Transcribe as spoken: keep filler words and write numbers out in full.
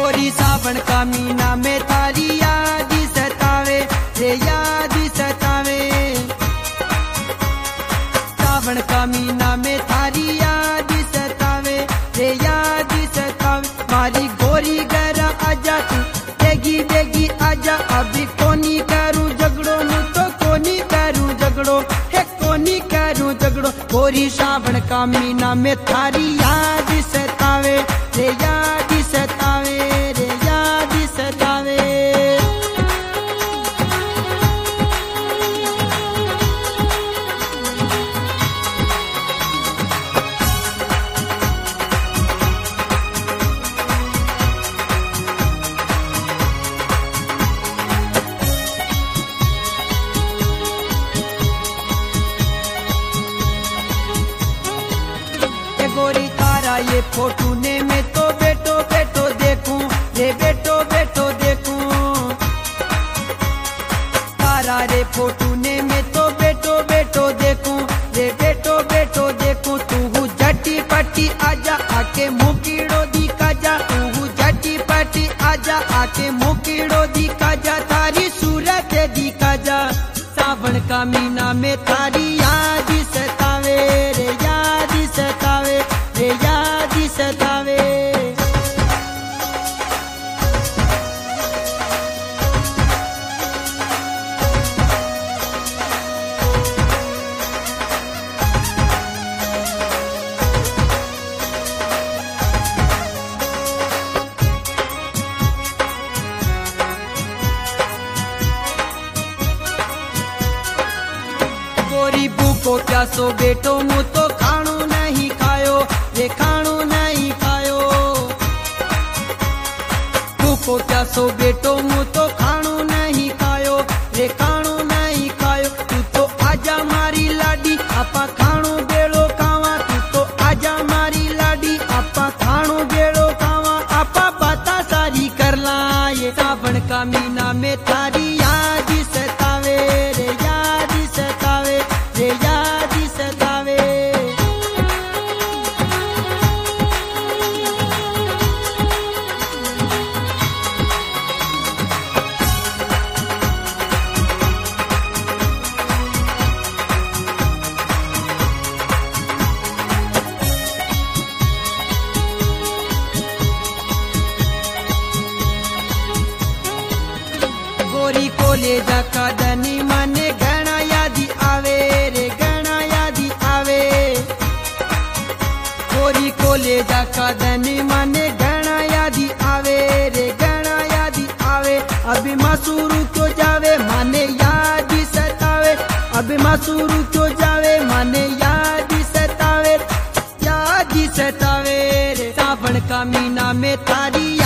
गोरी सावन का मीना में थारी याद सतावे रे याद सतावे। सावन का मीना में थारी याद सतावे रे याद सतावे। मारी गोरी गरा आजा तू देगी देगी आजा। अभी कोनी करूं झगड़ो नू तो कोनी करूं झगड़ो है कोनी करूं झगड़ो। गोरी सावन का मीना में थारी याद सतावे रे याद सतावे रे याद सतावे। गोरी तारा ये फोटो ने में तो बेटो बेटो देखूं रे बेटो बेटो देखूं। तारा रे फोटो ने में तो बेटो बेटो देखूं रे बेटो बेटो देखूं। तू झटी पटी आजा आके मुकीड़ो दिखा जा। तू झटी पटी आजा आके मुकीड़ो दिखा जा। थारी सूरत दिखा जा। सावन का मीना में थारी याद सतावे रे याद सतावे रे याद सतावे। गोरी भूखो प्यासो बेटो मु तो खाणो नहीं खायो रे खाणो नहीं खायो। भूखो प्यासो बेटो मु तो खाणो नहीं खायो रे खाणो नहीं खायो। तू तो आजा मारी लाडी आपा खाणो बेड़ो खावा। तू तो आजा मारी लाडी आपा खाणो बेड़ो खावा। आपा बाता सारी कर लाए। सावन का मीना में थारी याद सतावे रे याद सतावे रे याद सतावे। गोरी कोलेजा का दनी मने घना यादी आवे रे घना यादी आवे। गोरी कोलेजा का दनी मने घना यादी आवे रे घना यादी आवे। अभी मसूरू क्यों जावे माने याद सतावे। अभी मसूरू क्यों जावे माने याद सतावे याद सतावे रे। सावन का मीना में थारी